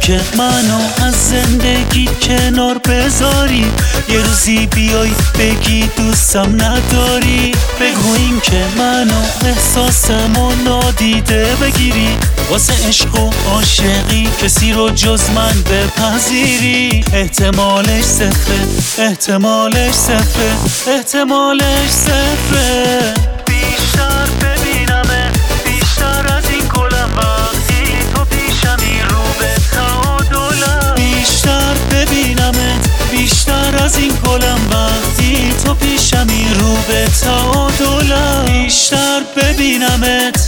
که منو از زندگی کنار بذاری، یه روزی بیای بگی دوستم نداری. بگو این که منو احساسمو نادیده بگیری، واسه عشق و عاشقی کسی رو جز من بپذیری. احتمالش صفره، احتمالش صفره، احتمالش صفره. بیشتر ببینمت، بیشتر از این گلم وقتی تو پیشمی رو به تعادلم. بیشتر ببینمت، بیشتر از این گلم وقتی تو پیشمی رو به تعادلم. بیشتر ببینمت.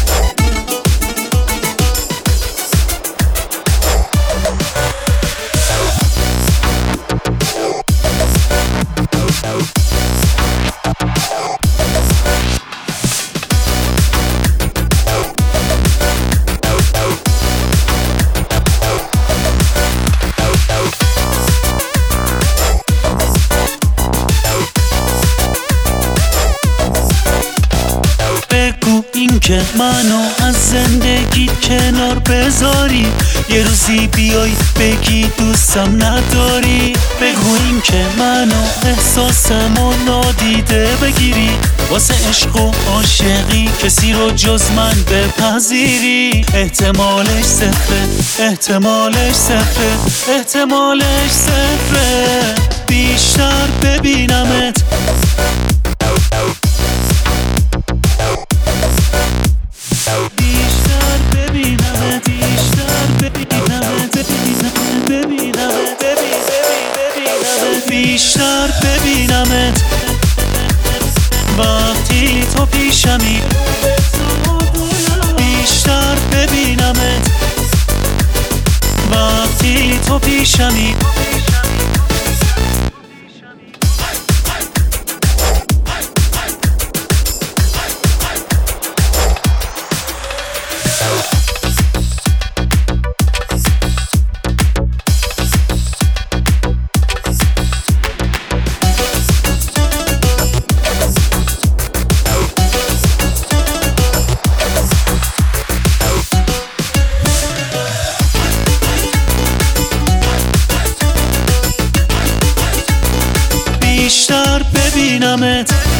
که منو از زندگی کنار بذاری، یه روزی بیای بگی دوستم نداری. بگو این که منو احساسمو نادیده بگیری، واسه عشق و عاشقی کسی رو جز من بپذیری. احتمالش صفره، احتمالش صفره، احتمالش صفره. بیشتر ببینمت، بیشتر ببینمت، بیشتر ببینمت، ببینمت، ببینمت، بیشتر ببینمت وقتی تو پیشمی. بیشتر ببینمت وقتی تو پیشمی. بیشتر ببینمت.